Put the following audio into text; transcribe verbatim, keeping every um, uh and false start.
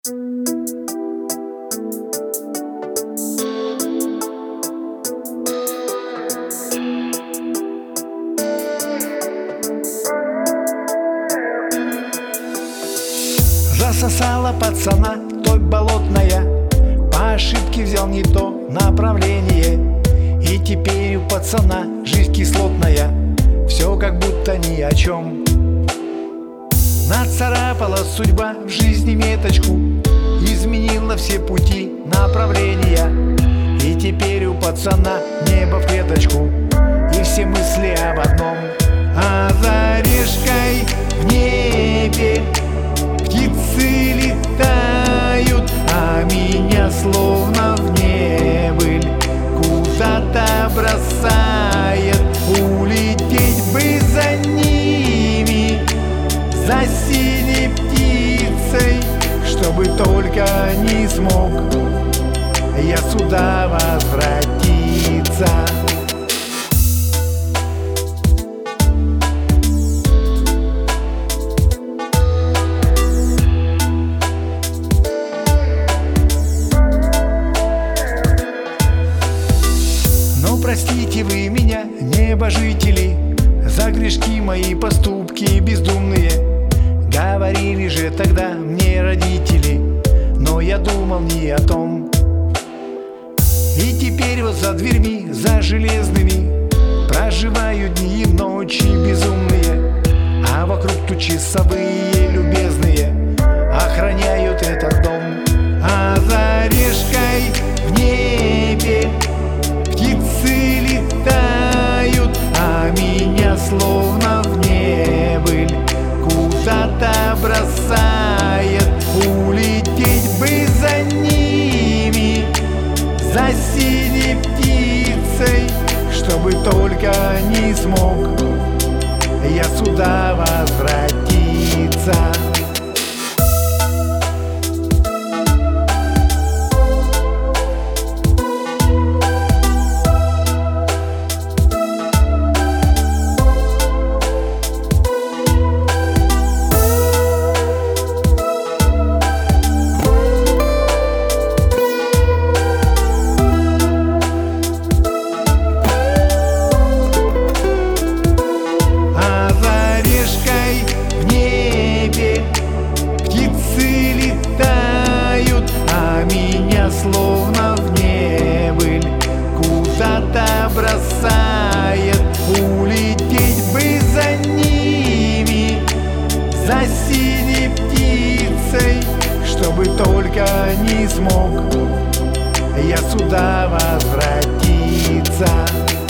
Засосала пацана той болотная, по ошибке взял не то направление, и теперь у пацана жизнь кислотная, все как будто ни о чем. Нацарапала судьба в жизни меточку, изменила все пути, направления, и теперь у пацана небо в клеточку, и все мысли об одном. А за решкой в небе птицы летают, а меня словно в небыль куда-то бросает. Улететь бы за ними, за синей птицей, чтобы только не смог я сюда возвратиться. Простите вы меня, небожители, за грешки мои поступки бездумные. Говорили же тогда мне родители, но я думал не о том. И теперь вот за дверьми, за железными проживаю дни и ночи безумные, а вокруг тут часовые любезные охраняют этот дом. А за решкой в небе птицы летают, а меня словно в небыль куда-то бросает. Улететь бы за ними, за синей птицей, чтобы только не смог я сюда возвратиться. Словно в небыль куда-то бросает. Улететь бы за ними, за синей птицей, чтобы только не смог я сюда возвратиться.